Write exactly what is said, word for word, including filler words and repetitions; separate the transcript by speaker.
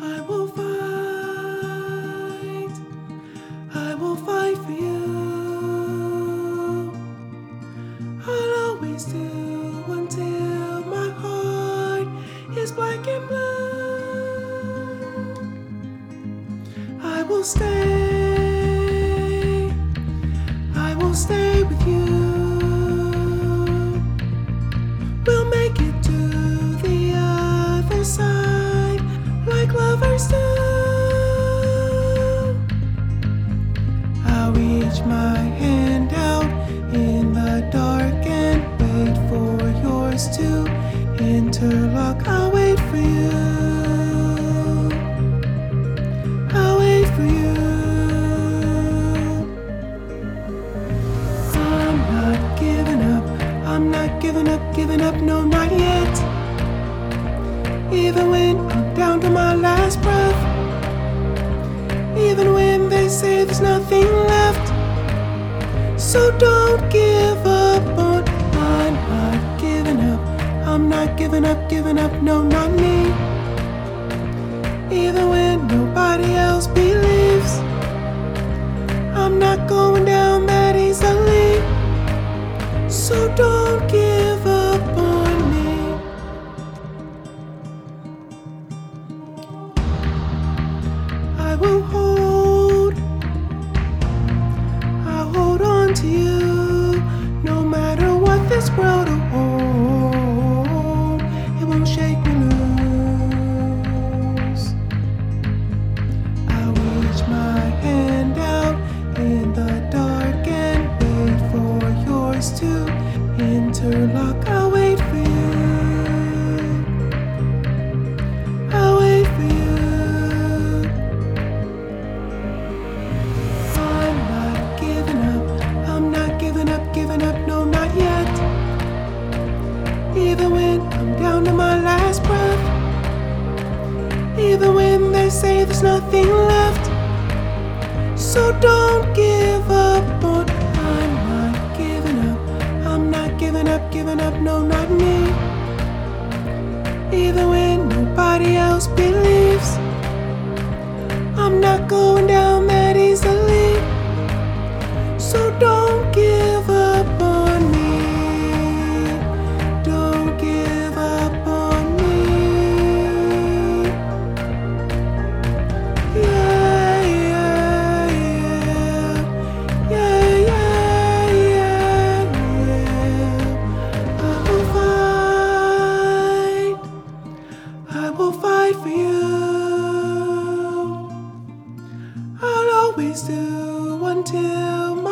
Speaker 1: I will fight, I will fight for you. I'll always do until my heart is black and blue. I will stay, I will stay with you. We'll make it to the other side like lovers do. I'll reach my hand out in the dark and wait for yours to interlock. I'll wait for you, I'll wait for you. I'm not giving up, I'm not giving up, giving up, no, not yet. Even when I'm down to my last breath, even when they say there's nothing left. So don't give up on, I'm not giving up, I'm not giving up, giving up, no, not me. Even when nobody else believes, I'm not going down that easily. So don't give up on me. I will hold, I'll hold on to you, no matter what this world will hold. It won't shake me loose. I'll reach my hand out in the dark and wait for yours to interlock. I'll wait for you, I'll wait for you. I'm not giving up, I'm not giving up, giving up, no, not yet. Even when I'm down to my last breath, even when they say there's nothing left. So don't give up on, I'm not giving up, I'm not giving up, giving up, no, not me. Even when nobody else believes, I'm not going down that easily. So don't give up on me, don't give up on me. Yeah, yeah, yeah, yeah, yeah, yeah, yeah. I will fight, I will fight for you. I'll always do until